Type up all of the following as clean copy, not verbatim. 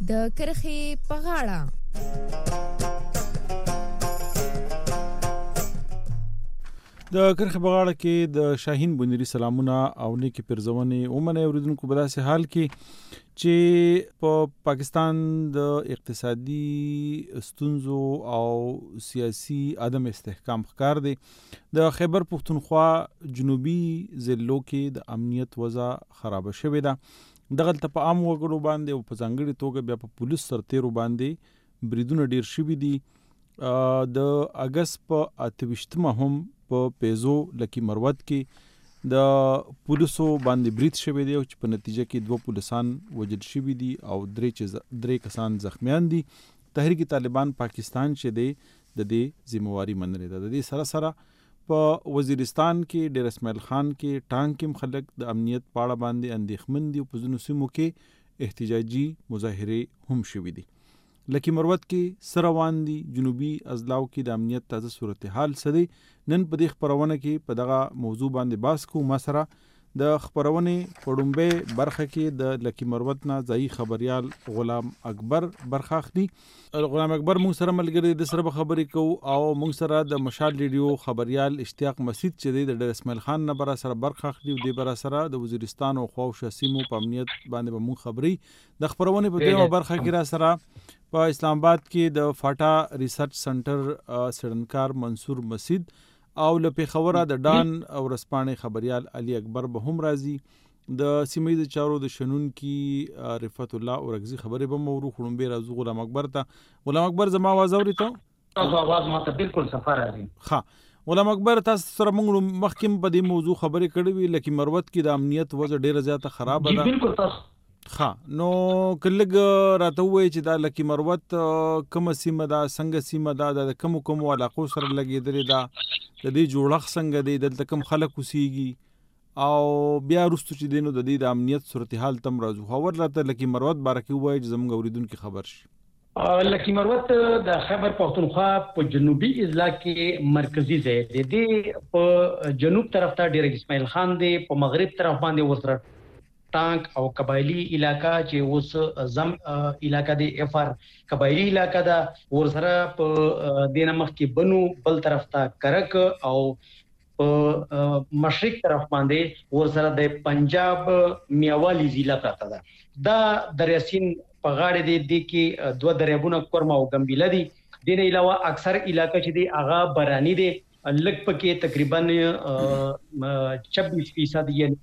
د کرخې په غاړه. د کرخې په غاړه کې د شاهین بنيري سلامونه او نیکی پرزونې ومنه اوریدونکو په داسې حال کې چې په پاکستان د اقتصادي ستونزو او سیاسي عدم استحکام ښکار دی. د خیبر پختونخوا جنوبي ضلعو کې د امنیت وضع خراب شوې ده. دغلته په عام وګړو باندې او په ځانګړي توګه بیا په پولیس سرتیرو باندې بریدونه ډیر شوي دي. د اگست په 28مه هم په پیزو لکی مروت کې د پولیسو باندې برید شوی دی چې په نتیجه کې 2 پولیسان وژل شوي دي او 3 کسان زخمیان دي. تحریک طالبان پاکستان چې دی د دې ذمہواری منلې ده. د دې سره سره په وزیرستان کې ډیر اسماعیل خان کې ټانک کې خلک د امنیت پاړه باندې اندېښمن دي او په ځینو سیمو کې احتجاجي مظاهره هم شوي دي. لکی مروت کې سروان دي جنوبي اضلاع کې د امنیت تازه صورتحال سدي. نن په دې خبرونه کې په دغه موضوع باندې باس کو. ما سره د خبرونه پړومبه برخه کې د لکی مروت نه ځای خبريال غلام اکبر برخه اخلي. غلام اکبر موږ سره ملګری د سره خبرې کو او موږ سره د مشال ریډیو خبريال اشتیاق مسجد چې د ډیر اسماعیل خان نه بر سره برخه اخلي او د بر سره د وزیرستان او خواوشه سیمو په امنیت باندې به موږ خبري د خبرونه په دغه برخه کې را سره په اسلام آباد کې د فاټا ریسرچ سنټر سړنکار منصور مسجد او له پیښوره د ډان او رسپانې خبريال علي اکبر به هم راځي. د سیمې چارو د شنون کې رفعت الله اورغزي خبرې به مورو خړم به راځو. غلام اکبر ته غلام اکبر زما आवाज اوري ته تاسو आवाज ماته بالکل صفه راځي. ها غلام اکبر تاسو سره موږ مخکې په دې موضوع خبرې کړې وی لکه مروت کې د امنیت وضع ډیره زیاته خراب ده. بالکل تاسو نو کلګ راته وای چې دا لکی مروت کوم سیمه دا څنګه سیمه دا د کوم علاقو سره لګیدلې دا د دې جوړخ څنګه دی دلته کوم خلک وسیږي او بیا وروسته چې دینو د دې د امنیت صورتحال تم راځو. خبر راته لکی مروت بارکه وای چې زموږ اوریدونکو خبر شي. لکی مروت د خیبر پختونخوا په جنوبي اضلاع کې مرکزی ځای دی. د په جنوب طرف ته ډیر اسماعیل خان دی، په مغرب طرف باندې وسره ټانک او قبایلی علاقہ چې اوس زم علاقہ دی افر قبایلی علاقہ دا ورسره په دینه مخ کې بنو بل طرف ته کرک او په مشرق طرف باندې ورسره د پنجاب میاوالی ضلع پراته ده. دا دریاسین په غاړه دی کې 2 دریابونه کورما او ګمبیله دي. دینه علاوه اکثر علاقہ چې دی هغه برانی دی. لګ پکې تقریبا 26% یعنی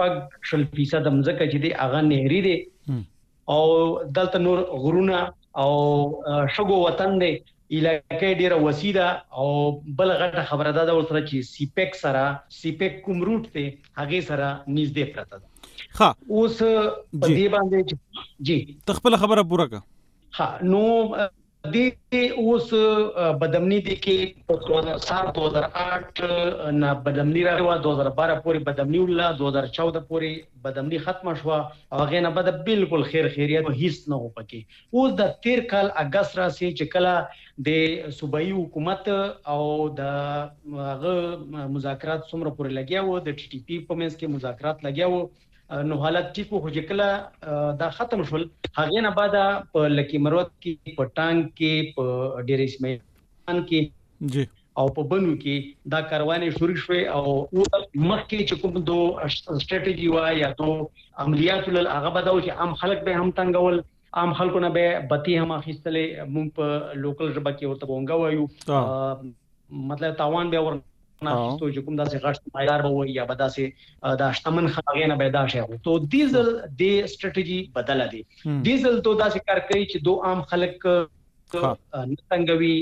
6% د مځکه چې دی هغه نهري دی او دلته نور غرونه او شګو وطن دی. علاقې ډیره وسیده او بل غټه خبره ده ورسره چې سیپیک کوم روټ ته هغه سره نږدې پراته ده. اوس په دې باندې جی تخپل خبره پوره کا. نو دې اوس بدمنی دي کې 2008 نه بدمنی راغله 2012 پورې بدمنی ولا 2014 پورې بدمنی ختم شو. هغه نه بد بالکل خیریت هیڅ نه و پکې. اوس د 13 کال اگست راسي چې کله د صوبایي حکومت او د هغه مذاکرات څومره پورې لګیاو د ټي ټي پی په منځ کې مذاکرات لګیاو نو حالت ټیکو خو چې کله دا ختم شول هغه نه بعد په لکی مروت کې په ټانک کې په ډیر اسماعیل خان کې جی او په بنو کې دا کاروانې شروع شوې او مخکې چې کوم دو سټریټیجی وا یا دو عملیات ول هغه بداو چې عام خلک به هم تنګول، عام خلکو نه به بتی هم اخیستلې. مونږ په لوکل ژبه کې ورته وونګا وایو مطلب تاوان به ور نه تو چې کوم داسې غټ مایدار به وي یا بداسې دا شتمن خاغې نه پیدا شي. تو ډیزل د سټریټیجی بدله دي. ډیزل تو داسې کار کوي چې دو عام خلک نتنګوي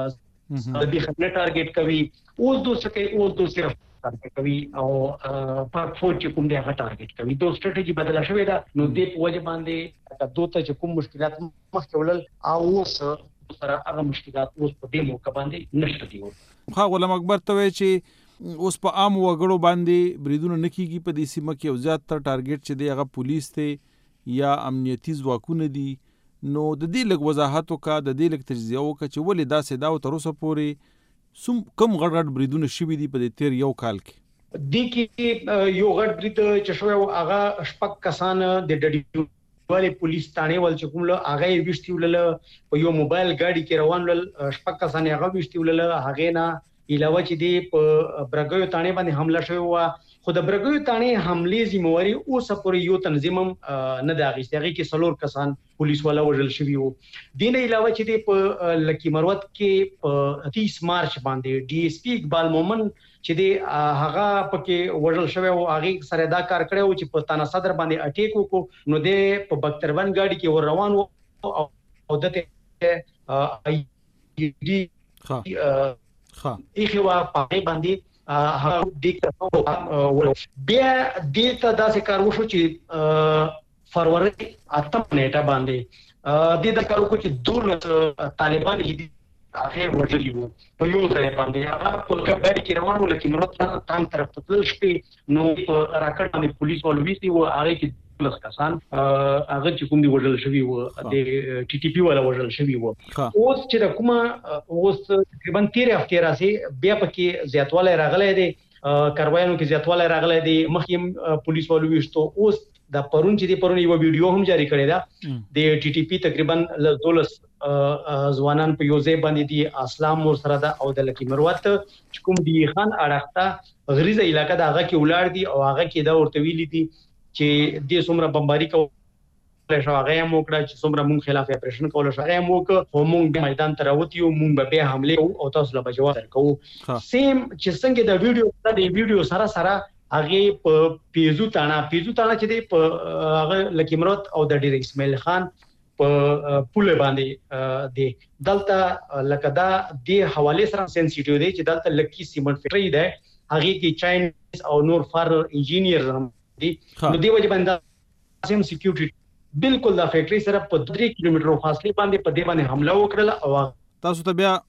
د دې خدمت ټارګټ کوي. اوس دو سکه اوس دو صرف ټارګټ کوي او پاک فوج چې کوم دی هغه ټارګټ کوي. دو سټریټیجی بدله شوې ده. نو دې په وجه باندې دوه ته چې کوم مشکلات مخکې ولل او اوس سره هغه مشکلات اوس په دې موقع باندې نشته دي. غلام اکبر ته وایي چې اوس په عام وګړو باندې بریدونه نکېږي په دې سیمه کې او زیاتره ټارګټ چې دی هغه پولیس ته یا امنیتي ځواکونه دي. نو د دې لږ وضاحت وکړه، د دې لږ تجزیه وکړه چې ولې داسې دا تر اوسه پورې کوم غټ بریدونه شوي دي په دې تیر یو کال کې. د کې یو غټ برید چې شوی هغه شپږ کسان د ډډیو والي پولیس تانه ول چې کوم له هغه وشتیول په یو موبایل گاډي کې روان ول شپږ کسان هغه وشتیول هغه نه علاوه چې دی په برګیو تانه باندې حمله شوی و خو د برګیو تانه حمله ذمہواری اوس پورې یو تنظیم نه دا غیستغي کې سلور کسان پولیس والا وژل شوی وو دین علاوه چې دی په لکی مروت کې په 30 مارچ باندې ډي اس پی اقبال مومن چې دی هغه پکې وژل شوی او هغه سره دا کار کړو چې په تانا صدر باندې اٹیک وکړو نو د په بختربن گاډي کې ور روان وو او دته ایخي وا پای باندې هغه د بیا د ته داسې کار وشو چې فروری 8 نیټه باندې د کارو کو چې طالبان هغه ورجلی وو په یو ځای باندې هغه په کباړي کې روان ول چې مرته تام طرف ته تل شپې نو په راکټ باندې پولیس ولويسي و هغه کې پلس کسان هغه چې کوم دی وژل شوی وو د ټي ټي پی ولا وژل شوی وو اوس چې کومه اوس تقریبا 13 هفته راځي بیا پکې زیاتواله راغله دي کاروایانو کې زیاتواله راغله دي مخکې پولیس ولويشتو اوس د پرون چې دی پرون یو ویډیو هم جاری کړی دا د ټي ټي پی تقریبا 12 ځوانان په یو ځای باندې دي اسلام ور سره دا او د لکی مروت چې کوم دی خان اړخته غریزه علاقې دا هغه کې ولار دي او هغه کې دا ورته ویلي دي چې د څومره بمباری کول شو هغه هم وکړه چې څومره مونږ خلاف اپریشن کول شو هغه هم وکړه او مونږ میدان ته راوتیو مونږ به حمله او تاسو له جواب ورکو سیم چې څنګه د ویډیو سره هغه په پیزو تانا چې دی په هغه لکی مروت او د ډیر اسماعیل خان په پوله باندې دی دلته لکه دا د حواله سره سنسټیټیو دی چې دلته لکی سیمنټ فیکټری دی هغه کې چاینز او نور فار انجینیر دي نو دی وجه باندې سیم سکیورټي بالکل دا فیکټری سره په 3 کیلومتر فاصله باندې په دې باندې حمله وکړه او تاسو ته بیا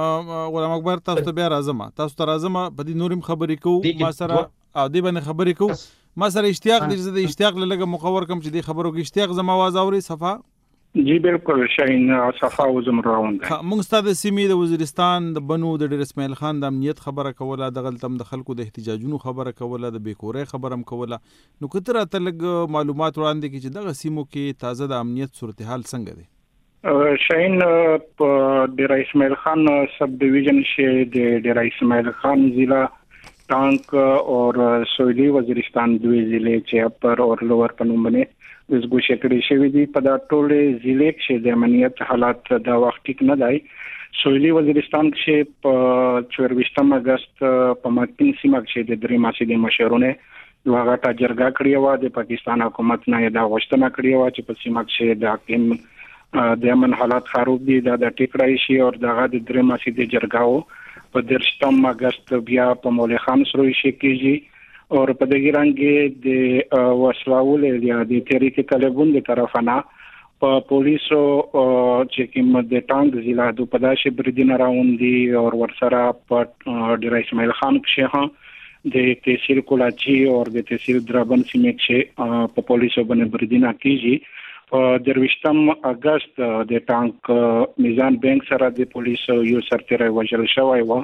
غلام اکبر تاسو ته بیا راځم په دې نورم خبرې کو ما سره او دې باندې خبرې کو ما سره اشتیاق دې د اشتیاق لږه مقور کم چې دې خبرو کې اشتیاق زما आवाज اوري صفه جی بالکل شاهین صفه وزم روان ده موږ ستاسو سیمې د وزیرستان د بنو د ډیر اسماعیل خان د امنیت خبره کوله د غلطم د خلکو د احتجاجونو خبره کوله د بیکورې خبرم کوله نو کتر ته لګ معلومات وړاندې کی چې دغه سیمو کې تازه د امنیت صورتحال څنګه دی شاهین په ډیر اسماعیل خان سب ډیویژن شه د ډیر اسماعیل خان ضلع ټانک اور سویلی وزیرستان دوی ضلع چې اپر اور لوور پنومنه د ګوښه کړی شوی دی په دا ټوله ضلع کې د امنیت حالات دا وخت ټیک نه دی سویلی وزیرستان کې په 24 اگست په مکین سیمه کې د درې ماسي د مشرونه دوه غټه جرګه کړې و د پاکستان حکومت نه دا غوښتنه کړې و چې په سیمه کې د حاکم د امن حالات خراب دي دا د ټیکړای شي او دغه د درې ماسي د جرګاو په 18 اگست بیا په مولوی خان سره شي کېږي او په دغه رنګ د وسلاول یا د تحریک طالبان د طرفانه په پولیسو چې کوم د ټانګ ضلع د پداش بریدینه راوندي او ورسره په ډیر اسماعیل خان کې د تحصیل کولاچی او د تحصیل درابن سیمه کې په پولیسو باندې بریدینه کیږي په 23 اگست د ټانک میزان بانک سره د پولیسو یو سرتیری وژل شوی و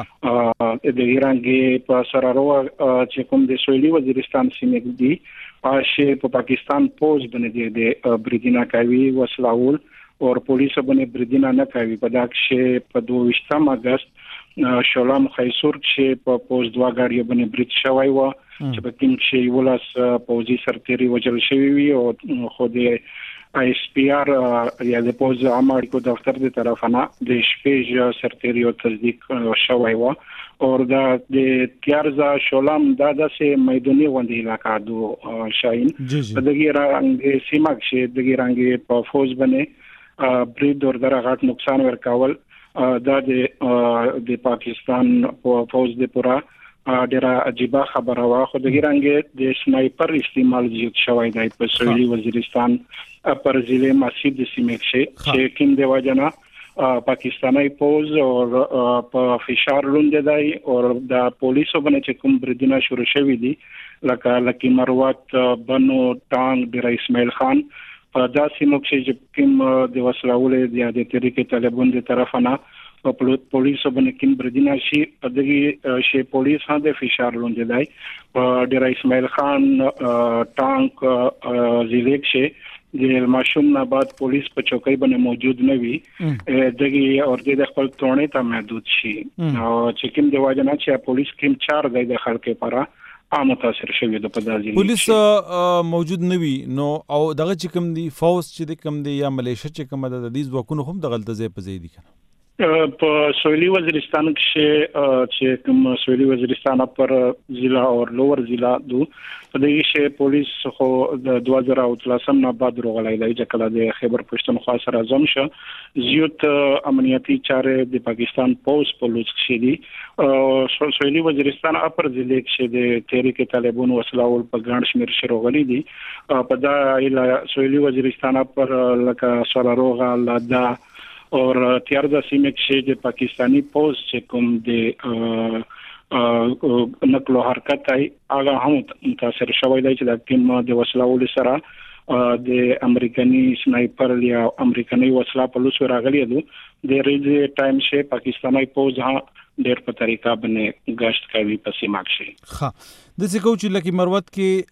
د ایرانګي په سرارو چې کوم د سویلی وزیرستان سیمه دی په پاکستان پوز باندې د بریدینه کوي وسلاول او پولیسو باندې بریدینه نه کوي په دغه په 22 اگست شولام خیسور چې په پوز دوا غاډي باندې برید شوی و چې په کوم شی ولاس پوزي سرتيري وجل شوی وي او خو د آی اس پی آر یا د پوز امریکو دفتر د طرفانه د شپږ سرتيري او تصدیق شوی و او د تیارزا شولام د سه میداني وندي علاقہ دو شاین په دغه رنګ سیمه کې دغه رنګ په فوز باندې برید اور درغات نقصان ورکول دا د پاکستان فوج د پورا ډیره عجیبه خبره وا خو د ګرانګ د سنایپر استعمال زیات شوی دی په سویلي وزیرستان پر ضلع مسجد سیمه چې کوم دی وجنا پاکستاني فوج او په فشار لوند دی او د پولیسو باندې کوم بریدونه شروع شوی دي لکه مروت بنو ټانګ ډیر اسماعیل خان په داسې موخه چې کوم د وسلاول د تحریک طالبان د طرفانه په پولیسو باندې کوم بریدونه شي دغه شی پولیس هم د فشار لوند دی ډیر اسماعیل خان ټانک ضلع کې د ماشوم نه بعد پولیس په چوکۍ باندې موجود نه وي دغه اور د خپل ترونه ته محدود شي او چې کوم د واجنه چې پولیس کوم 4 د خلکو لپاره متاثر شوی د پدازي پولیس موجود نه وي نو او دغه چې کوم دی فوز چې د کوم دی یا ملیشیا چې کوم د دې ځواکونو هم د غلطه ځای په ځای دي کنه په سویلي وزیرستان کې چې کوم سویلي وزیرستان پر ضلع او لوور ضلع دو په دې کې پولیس خو د 2013 نه بعد روغلای دی چې کله د خیبر پښتونخوا سره اعظم شو زیات امنیتي چارې د پاکستان پولیس په لوڅ کې دي سویلي وزیرستان اپر ضلع کې د تحریک طالبان وسلاول په ګڼ شمیر شروغلي دي په دا سویلي وزیرستان پر لکه سراروغا لادا اور تیاردا سیمه کې د پاکستانی پوز چې کوم د نقل او حرکت هغه هم متاثر شوی دی چې د ټیم د وسلاول سره د امریکایي سنایپر یا امریکایي وسلا په لوس راغلی دی د ریډ ټایم شه پاکستانی پوز ها ډېر په طریقه باندې گشت کوي په سیمه کې ها د څه کوچ لکه مروت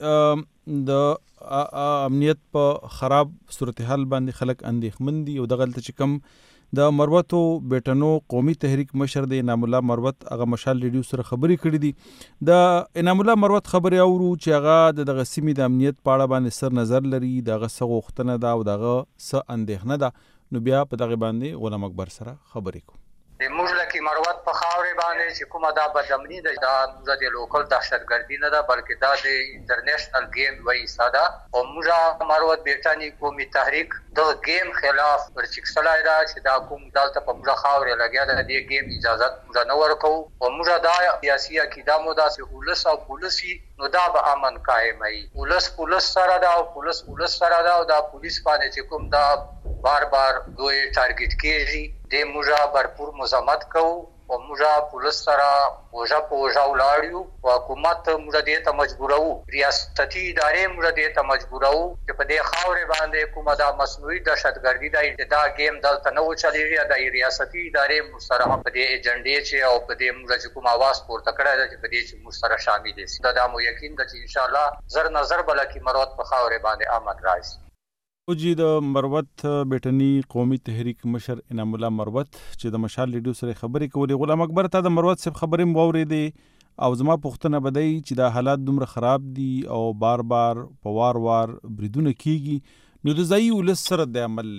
کې د امنیت په خراب صورتحال باندې خلک اندېښمن دي او د غلطه چې کم د مروتو بیٹنو قومي تحریک مشر د انعام الله مروت هغه مشال ریډیو سره خبرې کړې دي د انعام الله مروت خبرې اورو چې هغه د غسیمې د امنیت پاړه باندې سر نظر لري دغه سغوختنه دا او دغه س اندېښنه ده نو بیا په دغه باندې غلام اکبر سره خبرې کوو د موږ لکه مروت په خاورې باندې چې کومه دا بدامني ده دا د لوکل دهشتګردي نه ده بلکې دا د انټرنیشنل گیم وایي ساده او موږ مروت بیٹانی قومي تحریک د گیم خلاف ورچکسلای دا چې دا کوم دلته په موږ خاورې لګیا ده د گیم اجازه موږ نه ورکو او موږ دا سیاسي عقیده مو دا چې ولس او پولیسي نو دا به امن قائمای پولیس سره دا او پولیس سره دا او دا پولیس باندې چې کوم دا بار دوی ټارګټ کیږي د موږ برپور مزاحمت کوو او موږ پولیس سره وژا ولاړیو او حکومت موږ دې ته مجبورو ریاستي ادارې موږ دې ته مجبورو چې په دې خاورې باندې کومه دا مصنوعي دهشتګردي دا گیم دلته نه و چلیږي دا ریاستي ادارې موږ سره په دې ایجنډې چې او په دې موږ چې کوم आवाज پورته کړی دی چې په دې چې موږ سره شامل دي دا مو یقین ده چې ان شاء الله زر نظر بلکې مروت په خاورې باندې امن راځي او جی د مروت بیٹنی قومي تحریک مشر انعام الله مروت چې د مشال ریډیو سره خبرې کولې غلام اکبر ته د مروت صاحب خبرې واورېدې او زما پوښتنه بدای چې دا حالات دومره خراب دي او بار په وار بریدونه کیږي نو د ځای ولس سره د عمل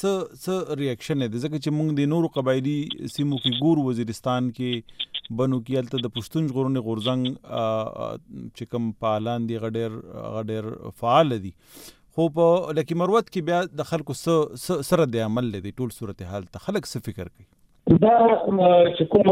څه ریاکشن دی ځکه چې موږ د نورو قبایلی سیمو کې ګور وزیرستان کې بنو کې الته د پښتون ژغورنې غورځنګ چې کوم پالان دي غډیر فعال دي خو په لکه مروت کې بیا د خلکو سره د عمل لري ټول صورتحال ته خلک څه فکر کوي دا چې کومه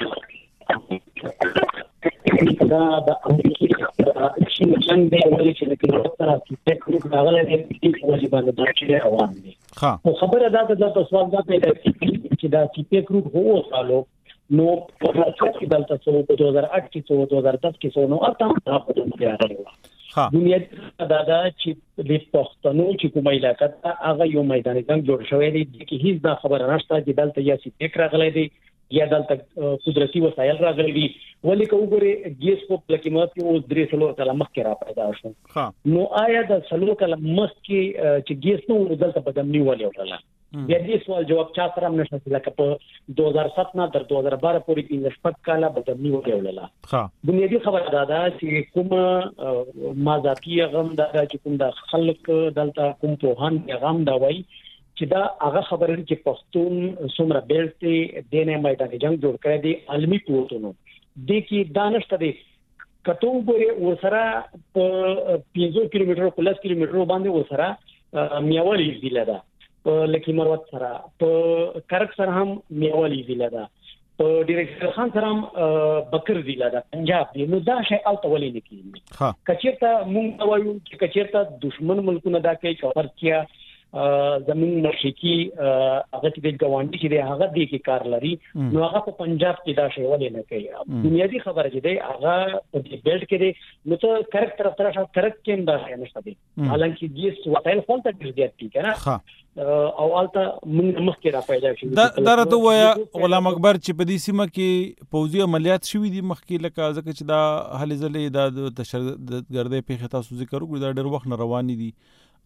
دا د امریکای چې څنګه دی ولې چې د کلیوالو سره چې راغله د وجې باندې د چې روان دي خو خبره دا ده د سوال دا پیدا چې دا چې ګروپ هو سالو نو په هغه کې دلته څو په 2008 کې 2010 کې څو نو اته په دې راغله دنیا دا چې د پښتنو چې کومه علاقه هغه یو میدان څنګه جوړ شوی دی چې هیڅ دا خبره نشته چې دلته یا سي فکر راغلی دی یا دلته قدرتي وسایل راغلي دي ولې کوګره ګیس په پلکیمات کې اوس درې سلو کله مخکې را پیدا شو نو آیا د سلو کله مخکې چې ګیس نو دلته بدمنی ولې وړله بیا دې سوال جواب چا سره نشته لکه په 2007 نه تر 2012 پورې 15 کاله بدمنی وکړله بنیادی خبره ده چې کوم مازاتی غم دا چې کوم د خلک دلته کوم پوهان غم دا وای چې دا هغه خبره چې پښتون څومره بیلته دینه میدان جنگ جوړ کړی دی عالمي قوتونو د کې دانشته دی کته وګوره ورسره په 500 کیلومتر په 10 کیلومتر باندې ورسره میاوالي دی لدا په لکی مروت سره په کرک سره هم میاوالي دی لدا په ډایرکټر خان سره هم بکر دی لدا پنجاب دی نو دا شی الته ولې نه کیږي کچیرته مونږ وایو چې کچیرته دشمن ملکونه دا کوي چې ورکیا زمين مشرقي هغه د ګوانډي چې هغه د کې کار لري نو هغه په پنجاب کې دا شی ولې نه کوي بنیادی خبره چې دی هغه په دې بیلټ کې دی نو ته کرک طرف کرک کې دا نشته دی حالانکه دې وسایل خپل ته ډیر دي کنه او الته موږ مخکې را پیدا شو دا راته وایا غلام اکبر چې په دې سیمه کې پوځي عملیات شوې دي مخکې لکه ځکه چې دا هلې ځلې د تشدد ګردې په خطا سوزي کړو دا ډېر وخت رواني دي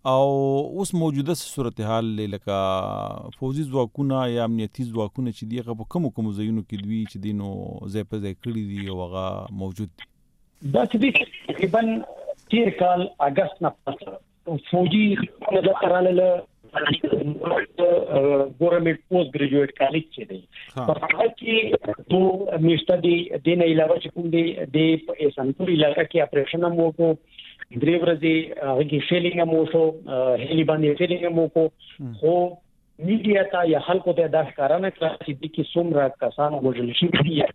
او اوس موجوده صورتحال لکه فوزي ځواکونه یا امنیتي ځواکونه چې دیغه په کوم ځایونو کې دوی چې دینو ځای په ځای کړی دي او هغه موجود دي. دا چې تقریبا تیر کال اگست نه پس فوجي د قراله ګورنمنت پوسټ ګریجویټ کالج چې دی په هغه کې دوه میشته دي د نه علاوه چې کوم دي د سنتور علاقې کې اپریشن مو کو درې ورځې هغه کې فیلینګ مو شو هلي باندې فیلینګ مو کو خو میډیا ته یا خلکو ته دا ښکارانه کړی چې د څومره کسان وژل شوي دي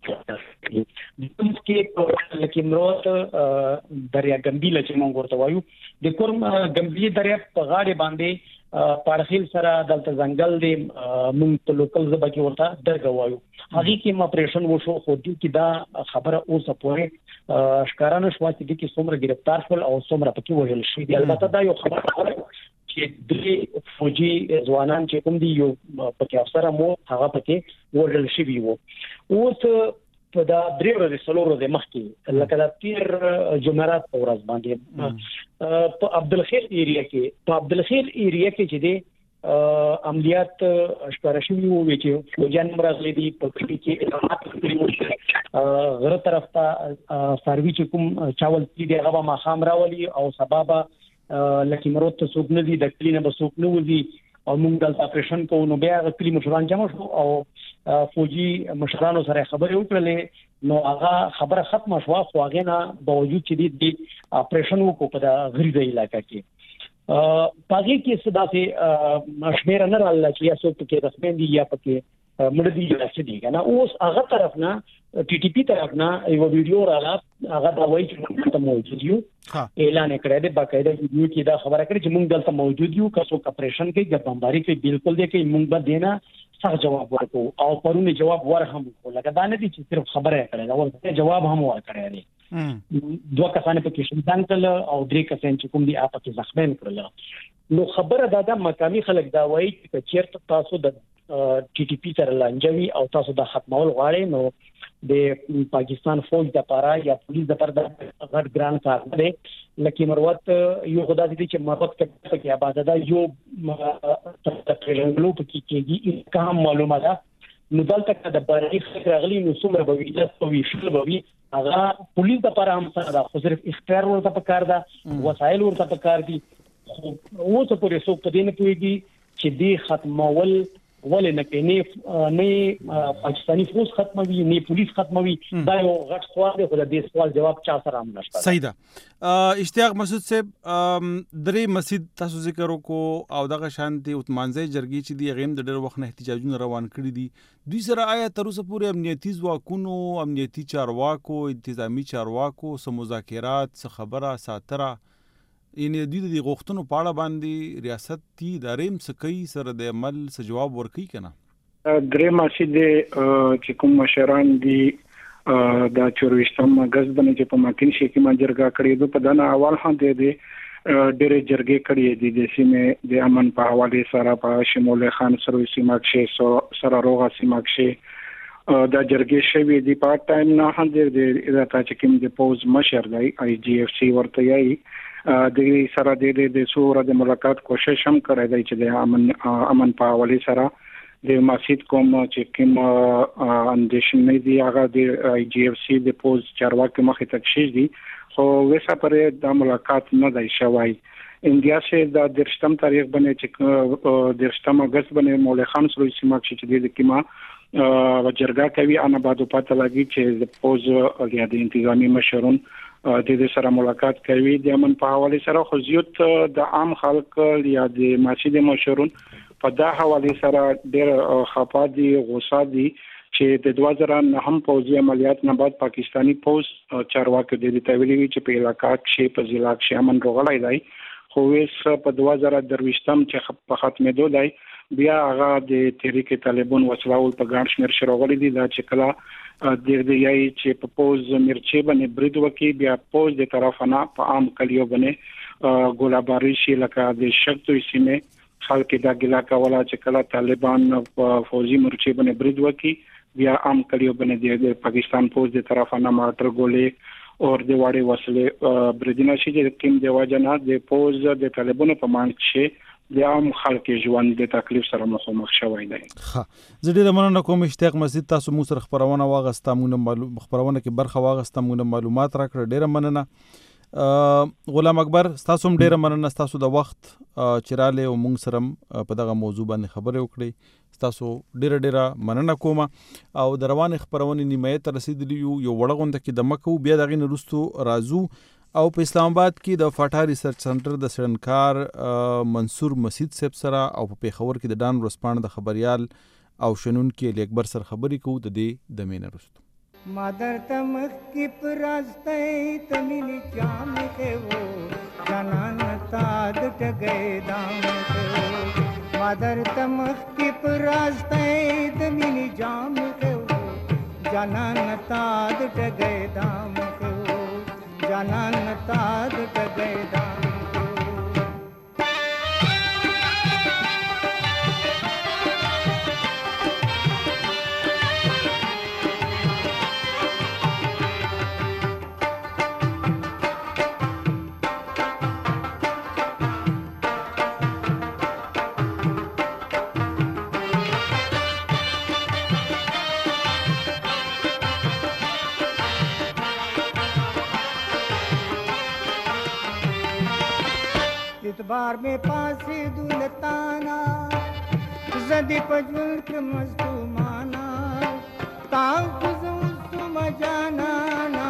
د کوم کې په لکیمروت دریا ګمبیله چې موږ ورته وایو د کوم ګمبیله دریا په غاړه باندې پارخیل سره دلته ځنګل دی موږ په لوکل ژبه کې ورته درګه وایو هغه کې اپریشن وشو خو دې کې دا خبره اوسه پورې ښکارانه شو چې د کې څومره گرفتار شول او څومره پکې وژل شوي دي. البته دا یو خبره چې د فوجي ځوانان چې کوم دي یو پکې افسر مو هغه پکې وژل شوي وو. اوس په دا درې ورځې څلور ورځې مخکې لکه د تیر جمعرات په ورځ باندې په عبدالخیر ایریا کې چې دی عملیات اشکار شوي وو چې فوجان مرغلي دي په کې اعلانات کړي غره طرف ته سروي چې کوم چاول دي هغه ما خام راولي او سبب لکه مرود ته څوک نه دي د کلینه به څوک نه وځي او موږ دلته اپریشن کوو نو بیا کلی مشران جمع شو او فوجي مشرانو سره خبرې وکړلې نو هغه خبره ختمه شو خو هغه نه باوجود چې د اپریشن وکړو په غریزه علاقې کې پاګه کې صدا سي مشمیر نه راځي چې یا څوک کې رسمي دي یا پکې مړ دي یا څه دي کنه اوس هغه طرف نه ټي ټي پی طرف نه یو ویډیو راغله هغه دا وایي چې موږ موجود یو اعلان کړی دی باقاعده ویډیو کې دا خبره کړې چې موږ دلته موجود یو که څوک اپریشن کوي د بمباري کې بالکل دی کې موږ به دینا سخت جواب ورکو او پرونه جواب ورهم کو لکه دا نه دي چې صرف خبره کړي دا ورته جواب هم ورکړي دي. دوه کسان په کې شهیدان کړل او درې کسان چې کوم دي اپ کې زخمین کړل. نو خبره دا مقامي خلک دا وایي چې چیرته تاسو د ټي ټي پی سره لانجوي او تاسو د ختمول غواړئ نو د پاکستان فوج د پاره یا پولیس د پاره د غټ ګران کار دی لکه مروت یو خدای دې چې مروت کې آباد ده یو تقریبا په کې کام معلومه ده نو دلته د باري خغلی نو څومره به وي چې وي شل به وي هغه پولیس د پاره هم سره خو صرف اختیار ورته پکار ده وسایل ورته پکار دي خو اوسه پورې څوک په دې نه پوهیږي چې دې ختمول ولې نه پاکستانی فوج ختموي نه پولیس ختموي دا یو غټ سوال دی خو د دې سوال جواب چا سره هم نشته. صحیح ده. اشتیاق مسعود صاحب درې مسجد تاسو ذکر وکړو او دغه شانتي اتمانځي جرګي چې دی غیم د ډېر وخت نه احتجاجونه روان کړي دي دوی سره آیا تر اوسه پورې امنیتي ځواکونو امنیتي چارواکو انتظامی چارواکو سم مذاکرات څه خبره ساتره ان د دې غوښتنو په اړه باندې ریاست تی داریم سکی سره د عمل څه جواب ورکړي کنه درې مسجد چې کوم مشران دي دا 24 اگست باندې چې په ماکین شي کې ما جرګه کړې په دنه اول هم دي ډېرې جرګې کړې دي د سیمه د امن په حواله سره په شمول خان سروي سیمه کې سره روغه سیمه کې دا جرګې شوی دی په ټایم نه هم د اداره چې کوم د پوز مشر دی آی جی اف سی ورته یې د سره د سوره د ملاقات کوشش هم کړی دی چې د امن په حواله سره د مسجد کوم چې کوم اندیشنې دی هغه د آی جی اف سی د پوز چارواکي مخې تکشیش دي خو وسه پرې د ملاقات نه دی شوی. انډیا سے د 13 تاریخ باندې چې 13 اگست باندې مولا خان سروي سیمه چې د کیما جرګه کوي انا بعد پته لګي چې د پوز یا د انتظامی مشرون د دې سره ملاقات کوي د امن په حواله سره خو زیات د عام خلک یا د مسجد مشرون په دا حواله سره ډېر خپه دي غوسه دي چې د 2009 هم پوځي عملیات نه بعد پاکستانی پوز چارواکي د دې تویلي چې په علاقې کې په ضلع کې امن روغلای دی خو وس په 2023 چې په ختمېدو دی بیا هغه د تحریک طالبان وسلاول په ګڼ شمېر شروغلي دي دا چې کله د دې چې په پوز مرچې باندې برید وکي بیا پوز د طرفانه په عام کلیو باندې ګولاباری شي لکه د شکتوي سیمه خلک دا ګلا کوله چې کله طالبان په فوجي مرچې باندې برید وکي بیا عام کلیو باندې د پاکستان پوز د طرفانه ماټر ګولې اور د وړي وسلې بریدونه چې کوم د واجنه د پوز د طالبانو په مان چې د عام خلکو ژوند د تکلیف سره مخامخ شوی دی. ها زه ډیر مننه کوم اشتیاق مسجد تاسو مو سره خبرونه واغسته مونږ خبرونه کې برخه واغسته مونږ معلومات راکړه ډیر مننه. غلام اکبر تاسو هم ډیر مننه تاسو د وخت چراله او مونږ سره په دغه موضوع باندې خبرې وکړې. تاسو ډیر مننه کوم او د روان خبرونه نیمه ته رسیدلی یو وړغونده کې د مکو بیا دغه نرستو رازو او په اسلام آباد کې د فاټا ریسرچ سنټر د سرنکار منصور مسید صاحب سره او په پیښور کې د ډان ورسپاند د خبريال او شنون کې علي اکبر سره خبرې کوو د دې د مینه رستو. مادر تمخ کی پراسته تمنی جام کے وہ جنان تاد ٹگے دام کے وہ مادر تمخ کی پراسته تمنی جام کے وہ جنان تاد ٹگے دام کے وہ جنان تاد ٹگے دام बार में पासे दुलताना जदी पजल के मस्तुमाना तां खुजू मजाना ना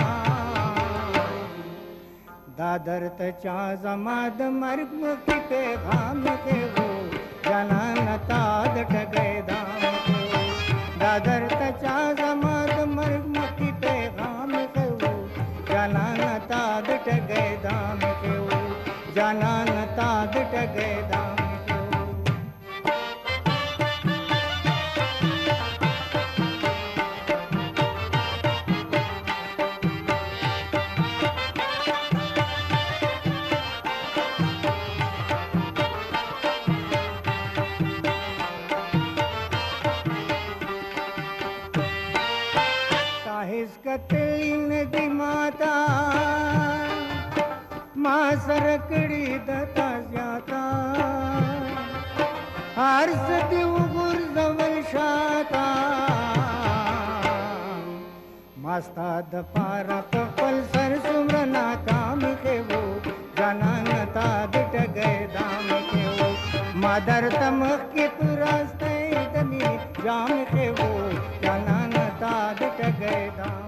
दादर तचा जमाद मर्ग की पैगाम के वो जनान ताद टगे दाम के वो दादर तचा जमाद मर्ग की पैगाम के वो जनान ताद टगे दाम के वो जनान ताद टगे दाम ताहिस कतलीन दी माता मां सरकड़ी दता ज्याता हर सदी उगुर जवल शाता मास्ता द पारा पल सर सुमरना काम के वो जनान ताद टगे दाम के वो मादर तमख के रास्ते दमी जाम के वो जनान ताद टगे दाम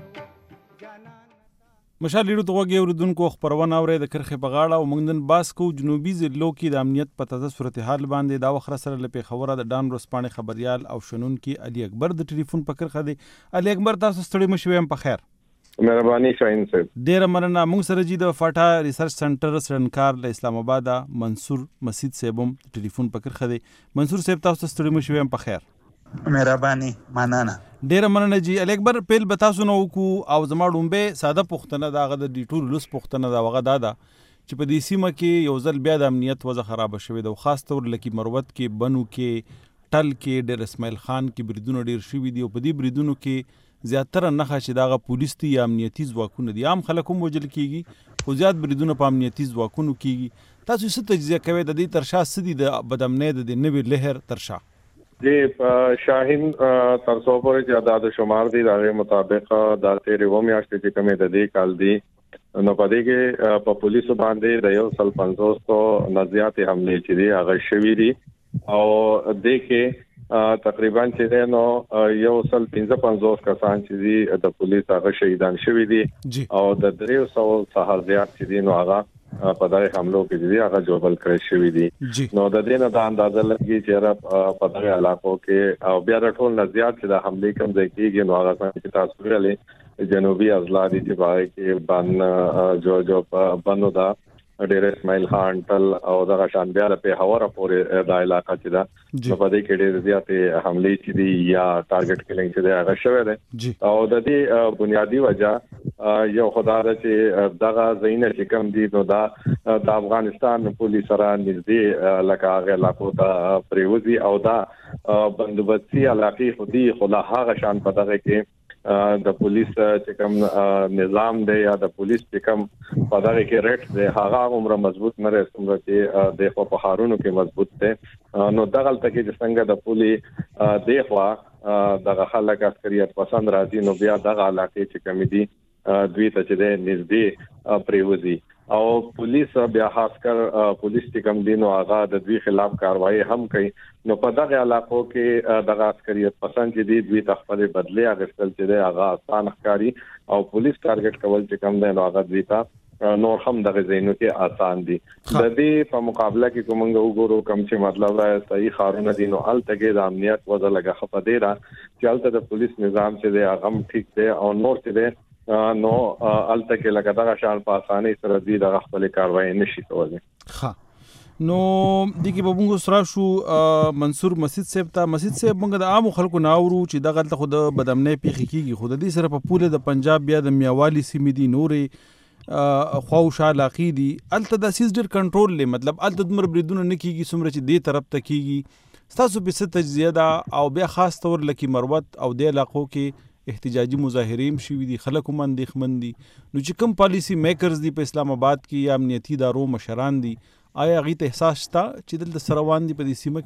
مشال لیډو ته وګورئ اوردونکو خبرونه اوري د کرخه بغاړه او موږ نن باس کو جنوبي ضلعو کې د امنیت په تازه صورتحال باندې دا وخت سره لپاره خبره د ډان ورسپانې خبريال او شنون کې علي اکبر د ټلیفون په کرخه دی. علي اکبر تاسو ستړي مشوي هم په خیر. مهرباني شاهین صاحب. ډیر مننه. موږ سره جی د فاټا ریسرچ سنټر سرنکار له اسلام آباد منصور مسید صاحب هم ټلیفون په کرخه دی. منصور صاحب تاسو ستړي مشوي هم په خیر. مهرباني مننه. ډیر مننه جی. علي اکبر پیل بتاسو نو کو او زما ډومبه ساده پښتنه داغه د ډیټور لوس پښتنه دا وغه دادا چې په دې سیمه کې یو ځل بیا د امنیت وضع خراب شوه د خاص تور لکی مروت کې بنو کې ټل کې ډیر اسماعیل خان کې بریدونه ډیر شوي دي او په دې بریدونو کې زیاتره نخښه چې داغه پولیس تی یا امنیتي ځواکونه دي عام خلک هم وجل کیږي خو زیات بریدونه په امنیتي ځواکونو کیږي. تاسو څه تجزیه کوي د دې ترشا سدي د بدامنۍ د نوې لهر ترشا؟ جی شاهین تر څو پورې چې عدد شمار دي دغه مطابق د 13 میاشتې چې کومه د دې کال دي نو په دې کې په پولیسو باندې د 150 نه زیات حمله چې دي هغه شوي دي او د کې تقریبا چې نو 155 کسان چې دي د پولیس هغه شهیدان شوي دي او د 300 څخه زیات چې دي نو هغه په دغه حملو کې دي هغه جوړل کړی شوی دي. نو د دې نه د اندازه لګي چې په دغه علاقو کې او بیا د ټول نه زیات چې د حملې کوم ځای کېږي نو هغه څنګه تاسو ویلې جنوبي اضلاع دي چې باندې کې بن جو بنو دا ډېر اسماعیل خان ټل او دغه شان بیا په هواره پورې د علاقې چې دا په دې کې ډېر زیاتې حملې چې دي یا ټارګټ کلینګ چې دا هغه شوی دی او د دې بنیادی وجہ یو خدای چې دغه زینه چې کوم دي نو دا د افغانستان پولیس سره نږدې لکه هغه علاقو ته پریوزي او دا بندوبستي علاقې خودي خلا هغه شان په دغه کې د پولیس چې کوم نظام دی یا د پولیس چې کوم په دغه کې ریټ دی هغه عمره مضبوط نه رسوم چې د په خارونو کې مضبوط دی نو دغه تلته کې څنګه د پولیس دغه دغه خلک عسکریت پسند راځي نو بیا دغه علاقې چې کوم دي دوی ته چې د نږدې پریوزي او پولیس بیا خاص کر پولیس چې کوم دین او هغه د دوی خلاف کاروایی هم کوي نو په دغه علاقو کې دغه عسکریت پسند چې دي دوی تخپل بدلی اغستل چې د هغه آسان ښکاری او پولیس ټارګټ کول چې کوم دی نو هغه دوی ته نور هم دغه زینو کې آسان دي د دې په مقابله کې کومنګ وګورو کم چې مطلب راځي صحیح خارونه دي نو الته کې د امنیت وضع لګه خپه دی را چې الته د پولیس نظام چې دی هغه ټیک دی او نور چې دی نو الته کې لکه دغه شان په اسانۍ سره دی د خپل کاروایی نشي کولای. ها نو دغه په موږ سره شو منصور مسجد صاحب موږ د عام خلکو ناورو چې دغه ته خود بدامنۍ پیخي کیږي خود دې سره په پوله د پنجاب بیا د میاوالی سیمې دي نورې خواوشا علاقې دي الته د سیس ډیر کنټرول لې مطلب الته دمر بریدونه نه کیږي څومره چې دې طرف ته کیږي تاسو په ست تجزیه دا او بیا خاص تور لکه مروت او د علاقو کې احتجاجي مظاهرین شوي دي خلک هم اندېښمن دي نو چې کوم پالیسی میکرز دي په اسلام آباد کې یا امنیتي ادارو مشران دي آیا هغه ته احساس شته چې دلته سره روان دي په دې سیمه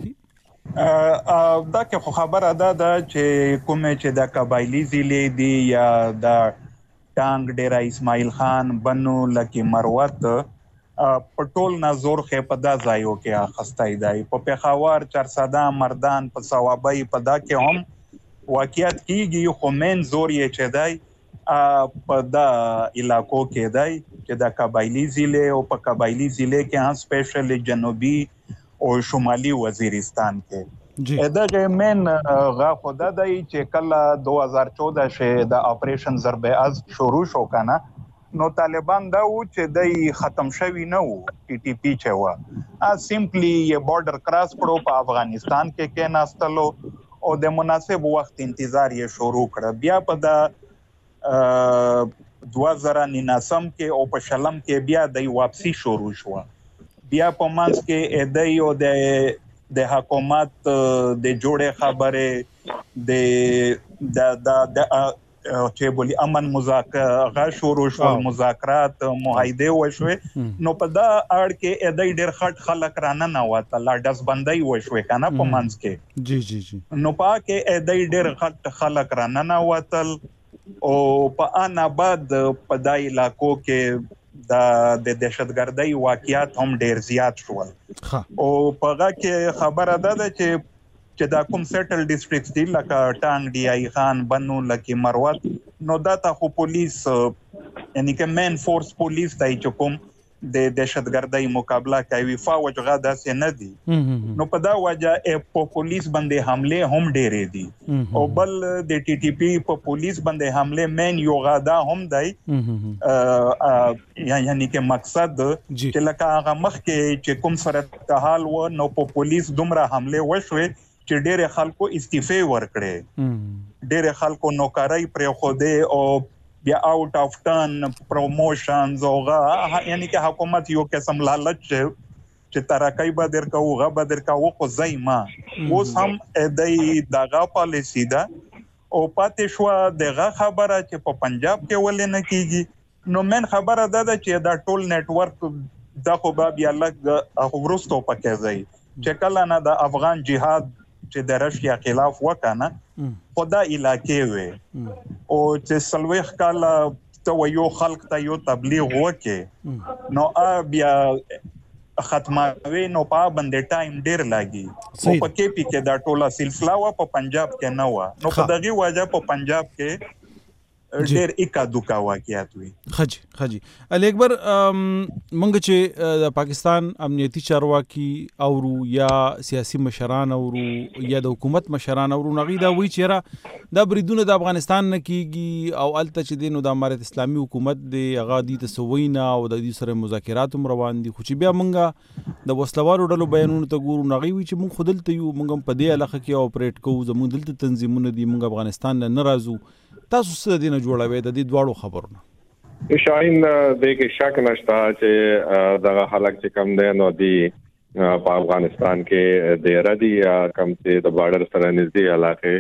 کې دا کې خو خبره ده چې کومه چې د قبایلی ضلع دي یا د ټانګ ډیرا اسماعیل خان بنو لکه مروت پټول نازور خې په دا ځایو کې اخستای دی په پېښور چرساده مردان په ثوابای په دا کې هم واقعیت کیږي خو من زور یې چې دی په دا علاقو کې دی چې د قبایلی ضلع او په قبایلی ضلع کې هم سپیشلی جنوبي او شمالي وزیرستان کې دغه من غا خدا دی چې کله 2014 شه د اپریشن ضرب از شروع شو کنه نو طالبان دا و چې دای ختم شوی نه وو ټي ټي پی چې وا سیمپلی یې بارډر کراس کړو په افغانستان کې ناستلو او د مناسب وخت انتظار یې شروع کړ بیا په د 2019 کې او په شلم کې بیا د واپسی شروع شو بیا په مانس کې ادای او د حکومت د جوړه خبره د چې بولی امن مذاکره شروع شو مذاکرات معاهده وشوي نو په دا اړ کې ادای ډېر خټ خلک رانه نه وته لا داس بندای وشوي کنه په منځ کې جی نو پاکه ادای ډېر خټ خلک رانه نه وتل او په ان آباد په دای علاقو کې د دهشتګردۍ واقعیات هم ډېر زیات شول او پهغه کې خبره ده چې دا کوم سیټل ډیسټریکټس دي لکه ټانګ ډی آی خان بنو لکه مروت نو دا ته خو پولیس یعنی که مین فورس پولیس ته چې کوم د دهشتګردۍ مقابله کوي فوج غا داسې نه دي نو په دا وجه په پولیس باندې حمله هم ډېرې دي او بل د ټي ټي پی په پولیس باندې حمله مین یو غادا هم دی یعنی که مقصد چې لکه هغه مخ کې چې کوم سره حال و نو په پولیس دومره حمله وشوي چې ډېر خلکو استعفا ورکړي ډېر خلکو نوکرۍ پر خوده او بیا آوټ اف ټرن پروموشنز اوغه یعنی که حکومت یو قسم لالچ چې ترقی به درکو غا به درکو خو زایما اوس هم دای دغه پالیسی ده او پاتې شو دغه خبره چې په پنجاب کې ولې نه کیږي نو من خبره ده چې دا ټول نت ورک د خو بیا لګ ورستو پکې ځای چې کله نه د افغان جهاد چې د رشیا خلاف وکنه خدا علاقې وي او چې سلويخ کاله ته یو خلق ته یو تبلیغ وکي نو بیا ختموي نو په باندې ټایم ډیر لاګي او په کې پی کې دا ټوله سلسله وا په پنجاب کې نه و نو په دغه وجه په پنجاب کې ډیر اکا دوکا واقعیت وي خجی علي اکبر مونږ چې د پاکستان امنیتي چارواکي اورو یا سیاسي مشران اورو یا د حکومت مشران اورو نغی دا وی چیرې دا بریدونه د افغانستان نه کیږي او الته چې دینو د امارت اسلامي حکومت دی هغه دي تسوینا او د دې سره مذاکرات روان دي خو چې بیا مونږ د وسلوارو ډلو بیانونه ته ګورو نغی وی چې مونږ خودلته یو مونږ په دې علاقه کې اپریټ کوو زموږ دلته تنظیمونه دي مونږ افغانستان نه راځو تاسو څه دینه جوړوي د دې دواړو خبرونه شاهین د کې شک نشته چې دغه حالت چې کم دی نو دی په افغانستان کې د ردی کم چې د بارډر سره نږدې علاقې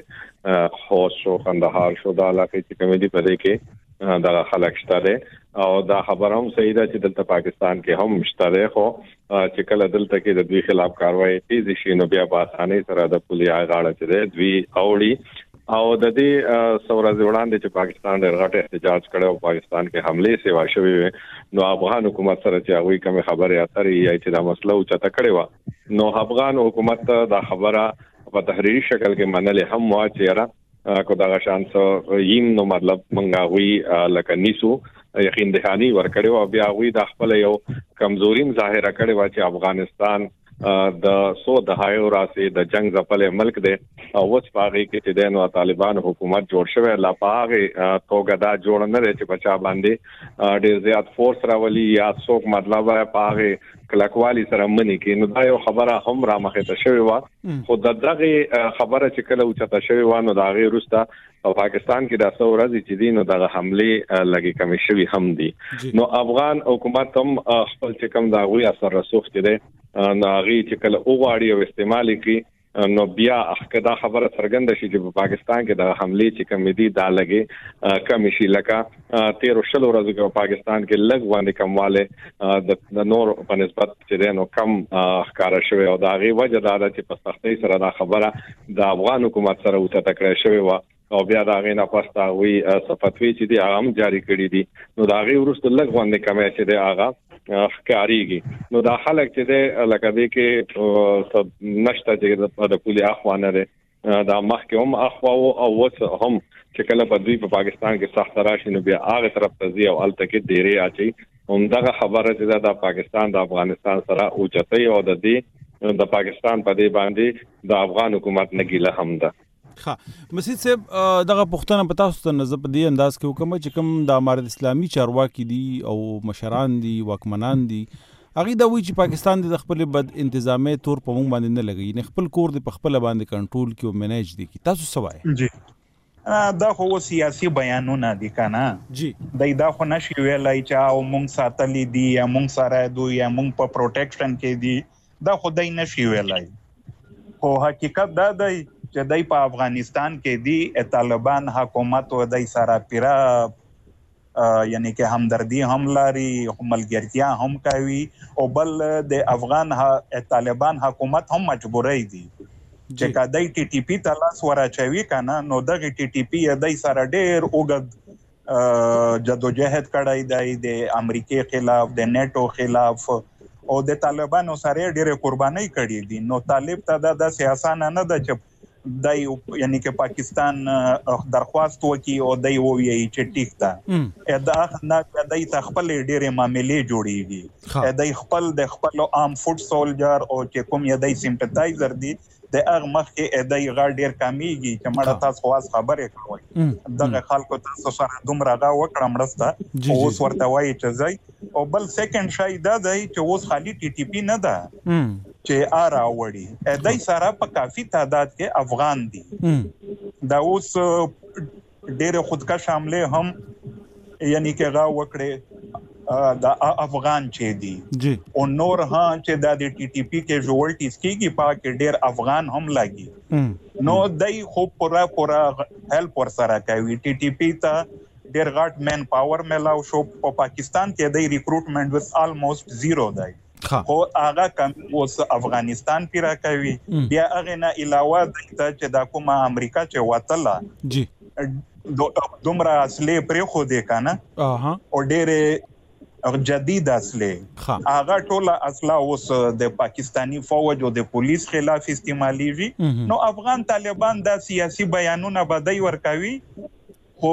خوست شو قندهار شو دا علاقې چې کومې دي په دې کې دا خلک شته او دا خبره هم صحیح ده چې دلته پاکستان کې هم شته خو چې کله دلته کې د دوی خلاف کاروایی تیز شي نو بیا په اسانۍ سره د پولیس غاړه چې دوی اوړي او د دې سورز وړاندې چې پاکستان ډېر غټ احتجاج کړو پاکستان کې حمله سیوا شوی نو افغان حکومت سره چې هغه کوم خبره اترې یا چې دا مسله او چته کړي و نو افغان حکومت دا خبره په تحریری شکل کې منلې هم وا چې کو دا شان سو یم نو مطلب منغاوي لکه نیسو یقین دهانی ورکړو او بیا وی د خپل یو کمزوري ظاهره کړي و چې افغانستان د سو دهایو راسي د جنگ ځپل ملک دی او وڅ پاغي کې چې د طالبان حکومت جوړ شوی لا پاغي توګه دا جوړ نه لري چې بچا باندې ډیر زیات فورس راولي یا څوک مطلب پاغي کلکوالی سره منی کې نو دا یو خبره هم را مخه ته شوی و خو دغه خبره چې کله اوچته شوی و نو دا غي روستا او پاکستان کې د څو ورځې چې دین او د حمله لګي کمی شوی هم دي نو افغان حکومت هم خپل چې کوم دا غوي اثر رسوخ دي ناغي چې کله اوغاړي او استعمال کوي نو بیا اخکدا خبره څرګنده شي چې په پاکستان کې د حمله چې کمیدي دا لګي کم شي لکه 13 ورځې په پاکستان کې لګ باندې کمواله د نور په نسبت چې نو کم ښکارا شوی او دا غي وجه دا چې په سختۍ سره دا خبره د افغان حکومت سره وته تکړه شوی و او بیا دا غي نه پاستا وی صفتوی چې دی عام جاری کړی دي نو دا غي ورسته لګ باندې کمه چې دی هغه ښکاریږي نو دا خلک چې دی لکه دې کې نشته چې د پولی اخوانه ده دا مخکې هم اخوا او وڅ هم چې کله په دوی په پاکستان کې سخت راشي نو بیا هغه طرف ته ځي او الته کې ډیره اچي همدغه خبره چې د پاکستان د افغانستان سره اوچتای او د دې د پاکستان په دې باندې د افغان حکومت نګیله هم ده مسید صاحب دغه پښتنه پتا ستاسو نظر په دې انداز کې حکم چې کوم د امارت اسلامي چارواکي دي او مشران دي واکمنان دي هغه دا وی چې پاکستان د خپل بد انتظامی تور په مونږ باندې نه لګي نه خپل کور د خپل باندې کنټرول کې او منیج دي کی تاسو سوای جی دا خو سیاسي بیانونه دي کنه جی دا خو نشي ویلای چې او مونږ ساتلې دي یا مونږ سره دوی یا مونږ په پروټیکشن کې دي دا خو دای نشي ویلای خو حقیقت دا دی چې دای په افغانستان کې دی طالبان حکومت او دای سره پیرا یعنی کې همدردی هم لري ملګرتیا هم کوي او بل د افغان طالبان حکومت هم مجبورای دي چې کدی ټي ټي پی تلاس ورچوي کنه نو دغه ټي ټي پی دای سره ډېر اوګد جدوجہد کړای دی د امریکای خلاف د نیټو خلاف او د طالبانو سره ډېر قرباني کړې دي نو طالب ته د سیاست نه د چپ دای یعنی کې پاکستان درخواست وکي او دای وویي چې ټیک ده دا نه دای خپل ډېرې معاملې جوړېږي دای خپل د خپل عام فوډ سولجر او چې کوم یدای سیمپتایزر دي د هغه مخ کې دای غاړ ډېر کمیږي چې مړه تاسو خواص خبرې کوي دغه خلکو تاسو سره دومره غا وکړه مرسته اوس ورته وایي چې ځای او بل سیکنډ شای دا دی چې اوس خالی ټي ټي پی نه ده چې آرا وړي دای سره په کافي تعداد کې افغان دي دا اوس ډېر خودکش حمله هم یعنی کې غا وکړي دا افغان چې دي جی او نور ها چې د ټي ټي پی کې جوړټیز کېږي پاک ډېر افغان هم لګي نو دای خو پورا هیلپ ور سره کوي ټي ټي پی ته ډېر غټ مین پاور ملاو شو په پاکستان کې د ریکروټمنټ وس آلموست زیرو دی خو هغه کم اوس افغانستان پیرا کوي بیا هغه نه علاوه د چې د کومه امریکا چې وتله جی دومره اصلي پرې خو دې کنه او ډېر جدید اصله هغه ټول اصله اوس د پاکستانی فوج او د پولیس خلاف استعماليږي نو افغان طالبان د سیاسي بیانونه بدای ورکوي خو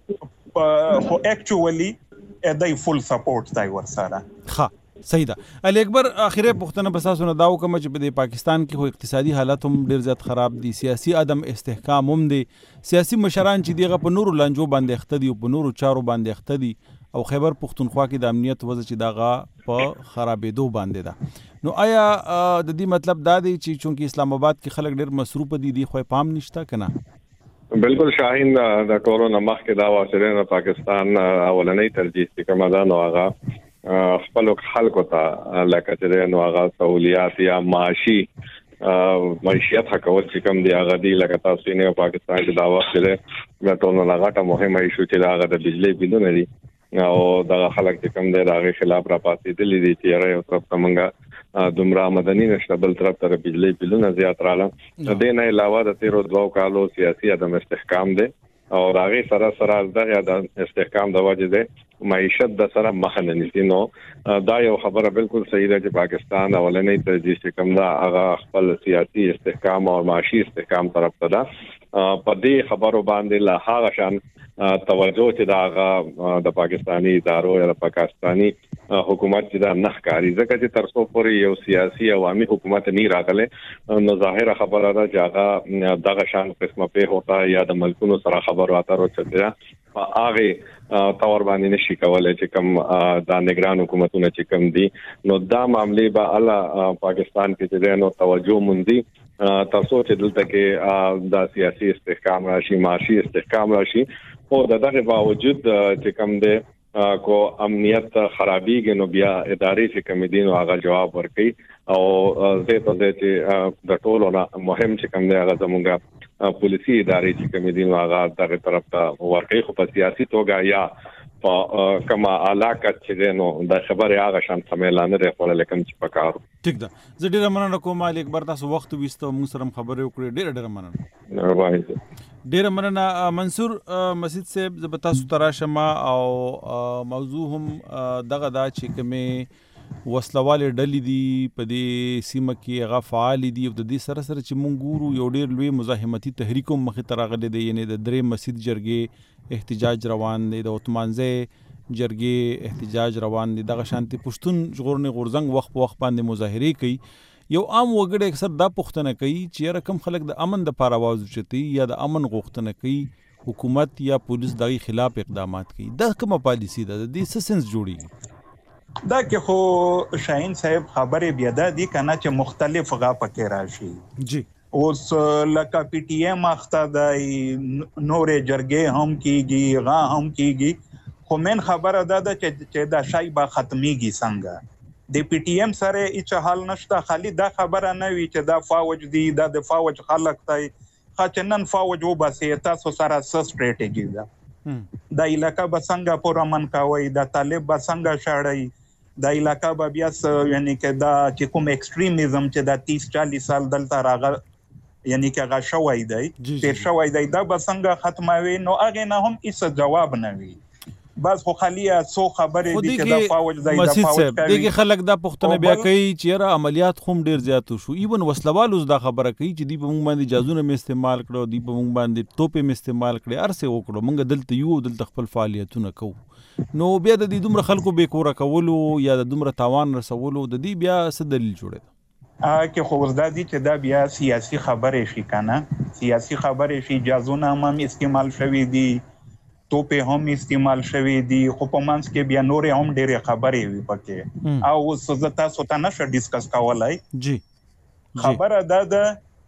اکچوالي دای فول سپورټ دای ورسره صحیح ده علي اکبر اخیره پښتنه بساسونه داو کوم چې په پاکستان کې خو اقتصادي حالت هم ډیر زیات خراب دي سیاسي عدم استحکام هم دي سیاسي مشران چې دیغه په نورو لانجو باندې اخته دي او په نورو چارو باندې اخته دي او خیبر پختونخوا کې د امنیت وضع چې دغه په خرابېدو باندې ده نو آیا د دې مطلب دا دی چې چونکی اسلام آباد کې خلک ډیر مصروف دي خو پام نشته کنه بالکل شاهین د کورونا مخکې دا واسره پاکستان اولنۍ ترجیح چې کومه ده نو هغه خپل خلکو ته لکه چې نو هغه سہولیات یا معاشي معیشت حقول چې کوم دی هغه دی لکه تاسو نه پاکستان کې دا وخت دی نو ټول نه غاټه مهمه ایشو چې هغه د بجلی بلونه دي او دا خلک چې کوم دی هغه خلاف را پاتې دي چې یو طرف څنګه دومره مدني نشته بل طرف ته بجلی بلونه زیات رااله د نه علاوه د 13 کالو سیاسي عدم استحکام دی او هغه سره د استحکام د وجه دی معیشت د سره مخ نه نیسي نو دا یو خبره بالکل صحیح ده چې پاکستان اولنې ترجیح چې کوم دا هغه خپل سیاسي استحکام او معاشي استحکام طرف ته ده په دې خبرو باندې لا هغه شان توجه چې دا هغه د پاکستاني ادارو یا د پاکستاني حکومت چې دا نخکاری ځکه چې تر څو پورې یو سیاسي عوامي حکومت نه راغله نو ظاهره خبره ده چې هغه دغه شان قسمه په هوتا یا د ملکونو سره خبرو اترو چته هغه تور باندې نشي کولای چې کوم د نگران حکومتونه چې کوم دي نو دا معاملې به الله پاکستان کې چې نو توجه مونږ تاسو چې دلته کې د سیاسي استحکام راشي معاشي استحکام راشي او دغه باوجود چې کوم دي کو امنیت خرابېږي نو بیا ادارې چې کوم دي نو هغه جواب ورکړي او زه ته چې د ټولو مهم چې کوم دی هغه زموږه پولیسي ادارې چې کوم دي نو هغه دغه طرف ته ورکړي خو په سیاسي توګه یا کما علاقه چې نو د خبره هغه شان سمېلانه لري خو لکه چې پکارو ټیک ده زه ډیره مننه کوم مالک بر تاسو وخت وستو موږ سره خبرې وکړې ډیره مننه ډیره مننه منصور مسجد صاحب زه تاسو تراشمه او موضوع هم دغه دا چې کومه وسلواله ډلې دي په دې سیمه کې هغه فعال دي او د دې سره سره چې مونږ ګورو یو ډېر لوی مزاحمتي تحریک هم مخې ته راغلی دی یعنی د درې مسجد جرګې احتجاج روان دی د عثمانزه جرګې احتجاج روان دي دغه شانتي پښتون ژغورنې غورځنګ وخت په وخت باندې مظاهره کوي یو عام وګړی اکثر دا پوښتنه کوي چې رقم خلک د امن د پاره आवाज اوچتي یا د امن غوښتنه کوي حکومت یا پولیس دغه خلاف اقدامات کوي دا کومه پالیسی ده د دې سسنس جوړي دا کې خو شاهین صاحب خبره بیا ده دي کنه چې مختلف غا پکې راشي جی اوس لکه پی ټی ایم اخته د نورې جرګې هم کیږي غا هم کیږي خو من خبره ده چې دا شای با ختميږي څنګه د پی ټی ایم سره هیڅ حل نشته خالي دا خبره نه وي چې دا فوج دی دا د فوج خلک دی خاطرن فوج وباسي تاسو سره سټریټیجی ده دا علاقہ به څنګه پوره من کوي دا طالب به څنګه شاړي دا علاقہ به بیا یعنی کې دا چې کوم ایکستریمیزم چې دا 30-40 سال دلته راغ یعنی کې هغه شوی دی تیر شوی دی دا به څنګه ختموي نو هغه نه هم هیڅ جواب نه وي بس خو خالی سو خبرې دي چې دا فوج دی دا فوج کوي دغه خلک دا پښتنه بیا کوي چې را عملیات خوم ډیر زیات شو ایون وسلوالو دا خبره کوي چې دی په موږ باندې جازونه م استعمال کړو دی په موږ باندې توپې م استعمال کړي ارسه وکړو موږ دلته یو دلته خپل فعالیتونه کوو نو بیا د دې دومره خلکو به کور کولو یا د دومره تاوان رسولو د دې بیا څه دلیل جوړه کې خو وردا دي چې دا بیا سیاسي خبرې شي کنه سیاسي خبرې شي جازونه هم استعمال شوي دي توپې هم استعمال شوي دي خو په منځ کې بیا نورې هم ډېرې خبرې وي پکې او اوس زه تاسو ته نشه ډیسکس کولای جی خبره ده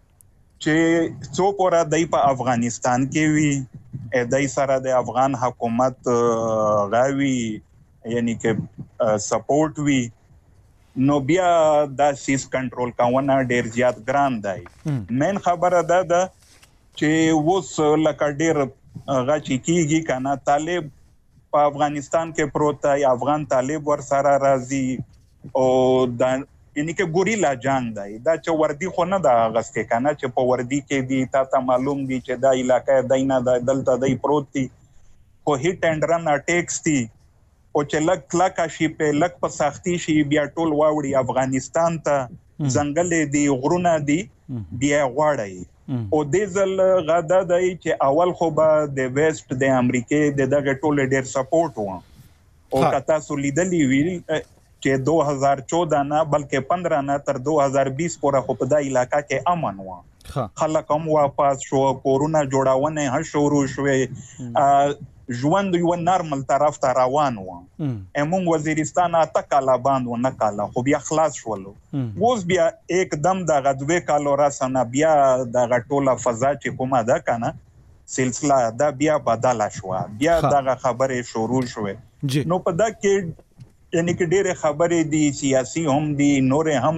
چې څو پورا دای په افغانستان کې وي دای سره د افغان حکومت غاوي یعنی کې سپورټ وي نو بیا دا سیس کنټرول کاونه ډېر زیات ګران دی مین خبره ده چې ووس لکه ډېر هغه چې کیږي کنه طالب په افغانستان کې پروت دی افغان طالب ور سره راځي او دا یعنی کې ګوریلا جنگ دی دا چې وردی خو نه دا غسته کنه چې په وردی کې دی تا معلوم دی چې دا علاقې دینه د دلته دی پروت دی خو هیټ اند رن اٹیکس دی او چې لک کلاکا شي په لک په سختي شي بیا ټول واوړي افغانستان ته ځنګل دی غرونه دی بیا غواړي او دیزل غدا دی چې اول خو به د ویسٹ د امریکای د دغه ټول ډیر سپورټ و او کتا سولیدلی ویل چې 2014 نه بلکې 15 نه تر 2020 پورې خو په د علاقہ کې امن و خلک هم واپس شو کورونا جوړاونه هم شروع شوه ژوند یو نارمل طرف ته روان و امون وزیرستان اته کاله باندې نه کاله خو بیا خلاص شولو اوس بیا एकदम د غدوې کالو را سن بیا د غټوله فضا چې کومه ده کنه سلسله دا بیا بدله شو بیا دغه خبرې شروع شوه نو په دا کې یعنی کې ډېر خبرې دي سیاسي هم دي نور هم دي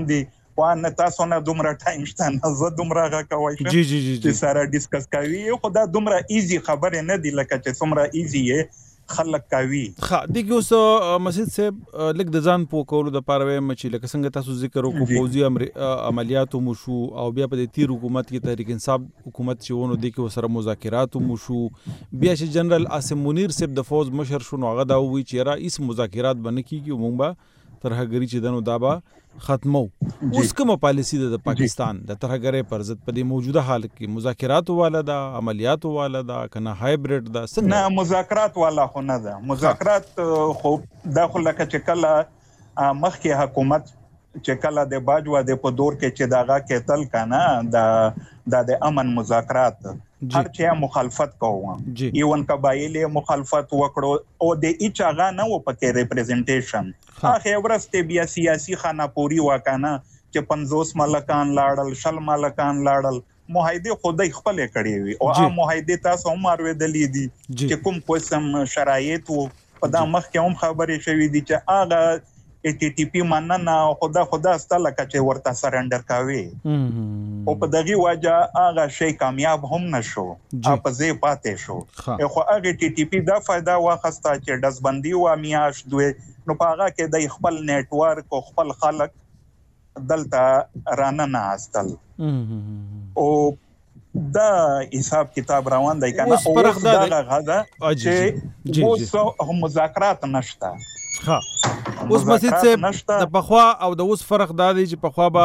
وان تاسو نه دومره ټایم شته نه زه دومره غوښوي چې سره ډیسکس کوي خو دا دومره ایزی خبره نه دی لکه چې څومره ایزی خلک کوي. دغه اوس مسجد صاحب لکه د ځان په کولو د پاره وایم چې لکه څنګه تاسو ذکر وکړو فوزي عملیاتو مو شو او بیا په دې تیر حکومت کې تحریک انصاف حکومت چې ونه د کې وسره مذاکرات مو شو بیا چې جنرال عاصم منیر صاحب د فوز مشر شو نو هغه دا وی چې را اس مذاکرات باندې کیږي مونږ به ترهګری چې دنو دابا ختمو. اوس کومه پالیسی د پاکستان د ترهګری پر ضد په دې موجوده حال کې مذاکرات والا دا عملیات والا دا کنه هایبرید دا څنګه؟ نه مذاکرات والا خو نه ده. مذاکرات خو داخله لکه چې کله مخکې حکومت چې کله د باجوا د په دور کې چې داغه کېتل کنه د امن مذاکرات هر چا مخالفت کوو ایون قبایل مخالفت وکړو او د هیڅ هغه نه و پکې ریپرزنټیشن هغه ورسته بیا سیاسي خانه پوری وکانه چې 50 ملکان لاړل شل ملکان لاړل معاهده خدای خپل کړی وي او هغه معاهده تاسو هم اورېدلې دي چې کوم قسم شرایط وو په دا مخ کې هم خبرې شوې دي چې هغه ATTP مننه خدا ستله چې ورته سرندر کوي او په دغه وجه هغه شی کامیاب هم نشو په ځای پاتې شو. خو هغه ATTP دا فائدہ واخسته چې دزبندي و میاش دوی نو په هغه کې د خپل نیټ ورک او خپل خلک دلته رانه استل او دا حساب کتاب روان دی کنه او دا غدا چې اوس مذاکرات نشته. اوس مسجد صاحب د پخوا او د اوس فرق دا دی چې پخوا به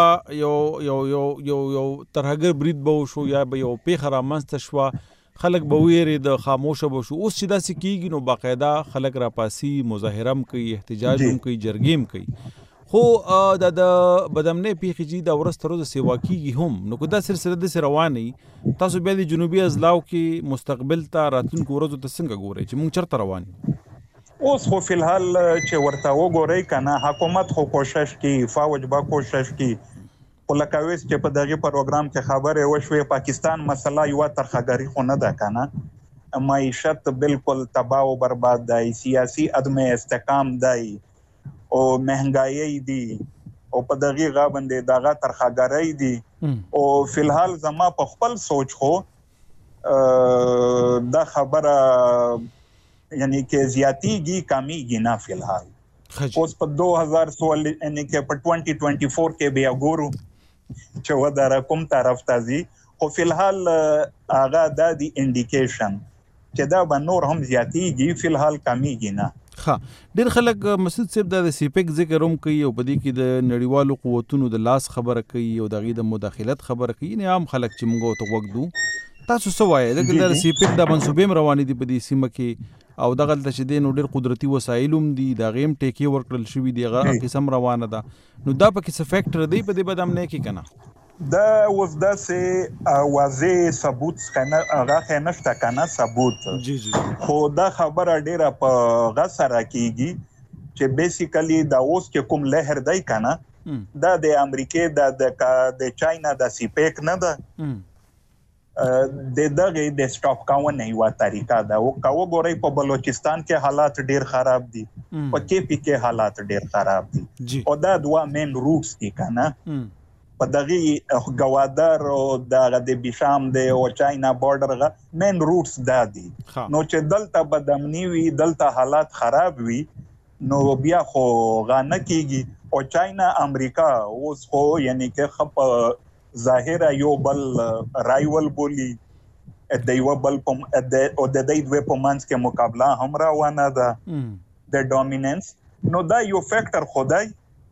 یو ترهګر برید به شو یا به یو پیښه رامنځته شوه خلک به ویری د خاموشه به شو. اوس چې داسې کیږي نو باقاعده خلک راپاسي مظاهره هم کوي احتجاج هم کوي جرګې هم کوي خو د بدامنۍ پیښې چې د ورځ تر ورځې سیوا کیږي هم نو که دا سلسله داسې روانه تاسو بیا د جنوبي اضلاعو کې مستقبل ته راتلونکو ورځو ته څنګه ګورئ چې موږ چېرته روان یو؟ اوس خو فلحال چې ورته وګورئ کنه حکومت خو کوشش کوي فوج با کوشش کوي خو لکه ویس چې په دغه پروګرام کې خبره وشوه پاکستان مسله یو ترخګری خو نه ده کنه معیشت بالکل تباہ او برباد دی سیاسي عدم استحکام دی او مهنګای دی او په دغه غاوندې دغه ترخګری دی او فلحال زما په خپل سوچ خو دا خبره یعنی کې زیاتیږي کمیږي نه فلحال اوس په 2016 یعنی کې په 2024 کې بیا ګورو چې ودا رقم طرف تازي خو فلحال هغه د انډیکیشن چې دا به نور هم زیاتیږي فلحال کمیږي نه. ډېر خلک مسعود صاحب د سیپیک ذکر هم کوي او په دې کې د نړیوالو قوتونو د لاس خبره کوي او دغه د مداخلت خبره کوي نه عام خلک چې موږ ته وګدو تاسو څه وایي د سیپیک د منسوبې روانې دي په دې سیمه کې او دغه د چې د نو ډېر قدرتي وسایل هم دي د غیم ټیکي ورکړل شوی دی هغه قسم روانه ده نو دا پکې څه فیکټر دی په دې بدامنۍ کې کنه دا اوس داسې واضح ثبوت کنه هغه نشته کنه ثبوت خو دا خبره ډیره په غسره کیږي چې بیسیکلی دا اوس کې کوم لهر دی کنه دا د امریکای د چاینا د سیپیک نه ده د دغه د سټاپ کاون نه یو طریقه ده او کاو ګورې په بلوچستان کې حالات ډیر خراب دي په کې کې حالات ډیر خراب دي او دا دوا مین روټس دي کنه په دغه غوادر او د بشام د او چاینا بارډر مین روټس دا دي نو چې دلته بدامنی وي دلته حالات خراب وي نو بیا خو غانه کیږي او چاینا امریکا اوس خو یعنی کې خپ ظاهره یو بل رایول بولی د یو بل او د دې دوه په منځ کې مقابله هم روانه ده د ډومیننس نو دا یو فیکٹر خدای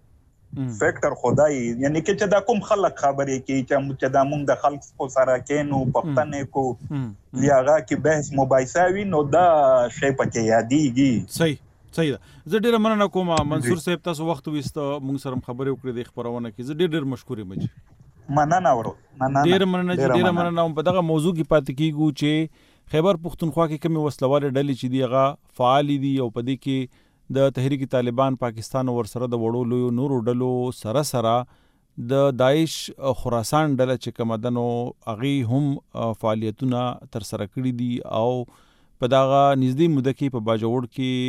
یعنی کې چې دا کوم خلک خبرې کوي چې دا موږ د خلک سره کېنو پښتنې کو لیاغه کې بحث مباحثه وي نو دا شی پکې یادېږي. صحیح ده. زه ډېر مننه کوم منصور صاحب تاسو وخت وست موږ سره خبرې وکړې د خبرونه کې زه ډېر مشکور یم. مننه ډېر مننه په دغه موضوع کې پاتې کیږو چې خیبر پختونخوا کې کومې وسلواله ډلې چې دی هغه فعال دي او په دې کې د تحریک طالبان پاکستان ور سره د وړو لوی نورو ډلو سره د داعش خراسان ډله چې کومدنو اغي هم فعالیتونه تر سره کړې دي او په دغه نږدې موده کې په باجوړ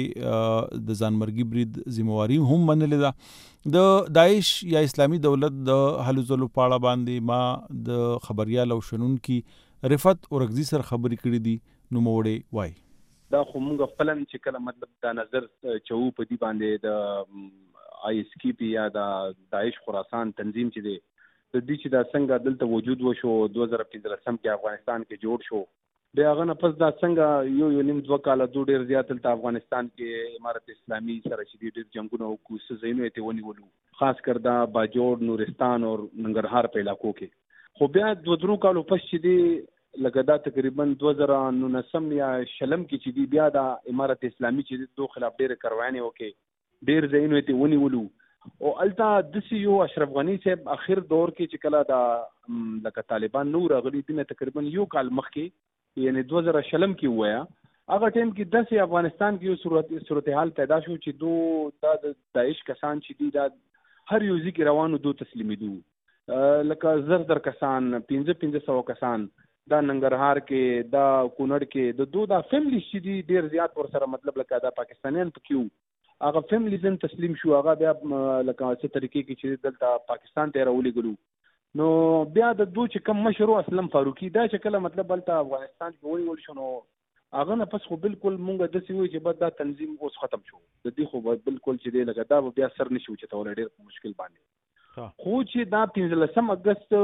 کې د ځانمرګي برید ذمہواری هم منلې ده. د داعش یا اسلامي دولت د هلو ځلو پاړه باندې ما د خبريال او شنونکي رفعت اورغزي سره خبرې کړې دي. نو موړې وای دا خو موږ خپل چې کله مطلب دا نظر چو په دې باندې د آی اس کی پی یا د داعش خراسان تنظیم چې دی د دې چې دا څنګه دلته وجود وشو 2015 کې افغانستان کې جوړ شو بیا هغه نه پس دا څنګه یو نیم 2 کال ډیر زیات تل افغانستان کې امارت اسلامي سره چې ډیر جنگونه او کوڅه زینو ته ونیولو خاص کر دا باجوړ نورستان او ننګرهار په علاقو کې خو بیا 2 کالو پس چې دی لکه دا تقریبا 2019 یا شلم کې چې دی بیا د امارت اسلامي چې دوه خلاف ډیر کاروانې وکي ډیر زینو ته ونیولو او التا د یو اشرف غنی صاحب اخر دور کې چې کله دا لکه طالبان نور غلي دینه تقریبا یو کال مخکې یعنی 2000 شلم کې وایا هغه ټیم کې د افغانستان کې یو صورتحال پیدا شو چې د داعش کسان چې دي دا هر یو ځکه روانو دو تسلیمیدو لکه زر کسان 1500 کسان دا ننګرهار کې دا کونړ کې دا فیملی چې دي ډیر زیات ور سره مطلب لکه دا پاکستانیان پکيو هغه فیملی زن تسلیم شو هغه بیا لکه څه طریقې کې چې دلته پاکستان ته راولې ګلو نو بیا د دوه چې کم مشروع اسلم فاروقي دا چې کله مطلب دلته افغانستان کې ول شو نو هغه نه پس خو بالکل مونږ د سوي چې بد دا تنظیم اوس ختم شو د دې خو بالکل چې دی لکه دا بیا سر نشو چې تول ډیر مشکل باندې خو چې دا 15 اگست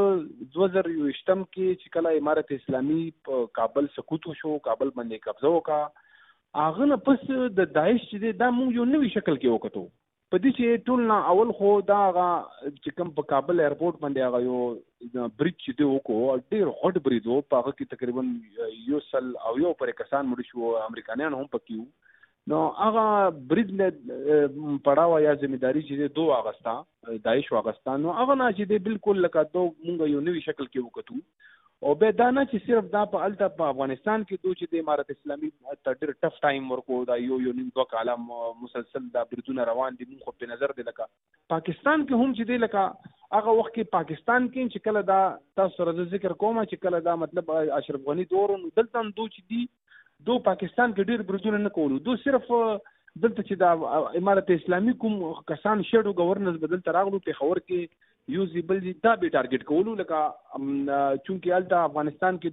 2020 کې چې کله امارت اسلامي په کابل سقوط شو کابل باندې قبضه وکړه هغه نه پس د داعش چې دا موږ یو نوې شکل کې وکړو په دې چې ټول نه اول خو دا چې کوم په کابل ایرپورټ باندې هغه یو بریج چې دی وکړو ډېر غټ بریج و په هغه کې تقریبا یو سل او یو پر کسان مړ شو امریکایان هم پکې نو هغه بریج نه پړاو یا ځمېداري چې دوه اگست داعش واغستان نو هغه نه چې بالکل لکه دوه موږ یو نوې شکل کې وکړو او به دا نه چې صرف دا په الته په افغانستان کې دوی چې د امارت اسلامي ډېر ټف ټایم ورکو دا یو نیم 2 کال مسلسل دا بریدونه روان دي موږ په نظر دی لکه پاکستان کې هم چې دی لکه هغه وخت کې پاکستان کې چې کله دا تاسو سره ذکر کوم چې کله دا مطلب اشرف غنی دور دلته دوی چې دی دو پاکستان کې ډېر بریدونه نه کولو دو صرف دلته چې دا امارت اسلامي کوم کسان شډو گورننس بدل تراغلو په خبر کې یوزیبل دا به ټارګټ کولو لکه چونکی الته افغانستان کې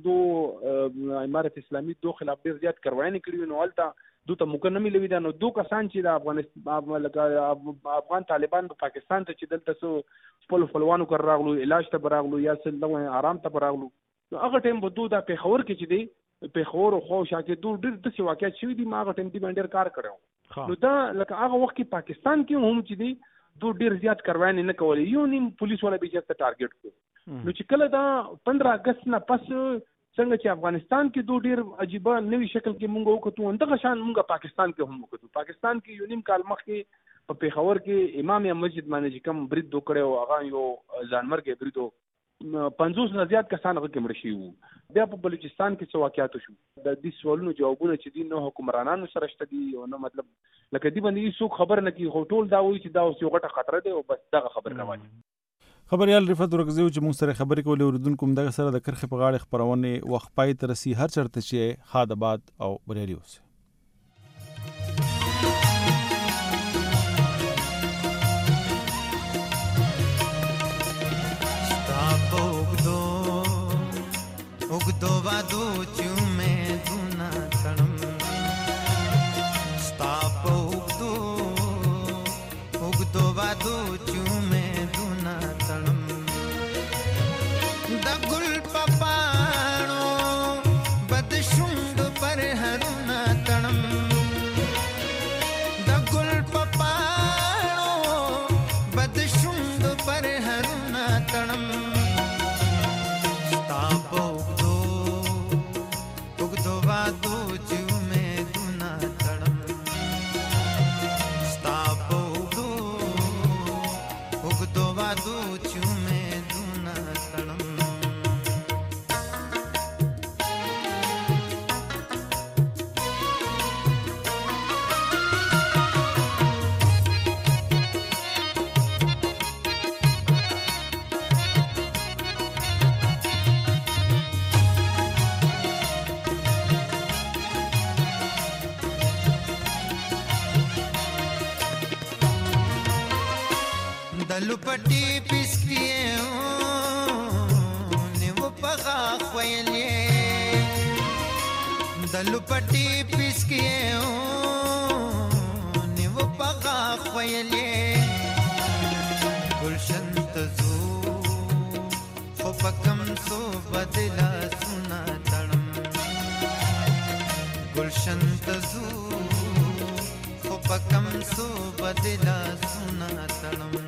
دو امارت اسلامي دو خلاف ډیر زیات کاروایي کړی نو الته دوته مکنمي لوي دا نو دو کسان چې د افغانستان لکه افغان طالبان په پاکستان ته چې دلته سو خپلوانو کر راغلو علاج ته راغلو یا سل آرام ته راغلو نو هغه ټیم په دوه د پیښور کې چې دی پیښور خو شاکه دوه ډیر د څه واقعیت شوی دي ما هغه ټیم دی باندې کار کړو نو دا لکه هغه وخت کې پاکستان کې هم چې دی دو ډیر زیات کاروانی نه کولې یو نیم پولیس ولا به چې ټارګټ کو نو چې کله دا 15 اگست نه پس څنګه چې افغانستان کې دو ډیر عجیب نوې شکل کې مونږ وکړو اندغه شان مونږ پاکستان کې هم وکړو پاکستان کې یو نیم کال مخکې په پیښور کې امام مسجد باندې کوم برید وکړو هغه یو ځانمرګ بریدو 50 نه زیات کسان هغه کې مړ شي وو بیا په بلوچستان کې څه واقعیات شو د دې سوالونو جوابونه چې دي نو حکمرانانو سره شته دي او نو مطلب لکه دی باندې څوک خبر نه کی هوټل دا وایي چې دا اوس یو غټه خطر دی او بس دغه خبر روانه خبريال رفعت اورغزي چې موږ سره خبرې کولې اوریدونکو دغه سره د کرخه په غاړه خبرونه وخت پای ترسي هر چرته چې خادباد او بریالي اوسه उगदो वादो चुमे दुना तणम स्ताप उगदो वादो चुमे दुना तणम दगुल पपाणो बदशुंड पर हरुना तणम दगुल पपाणो बदशुंड पर हरुना तणम دلپټي پسکیه نیو پغا خویلې دلپټي پسکیه نیو پغا خویلې گلشن تزو خو پکم سو بدلا سنا تړم گلشن تزو خو پکم سو بدلا سنا تړم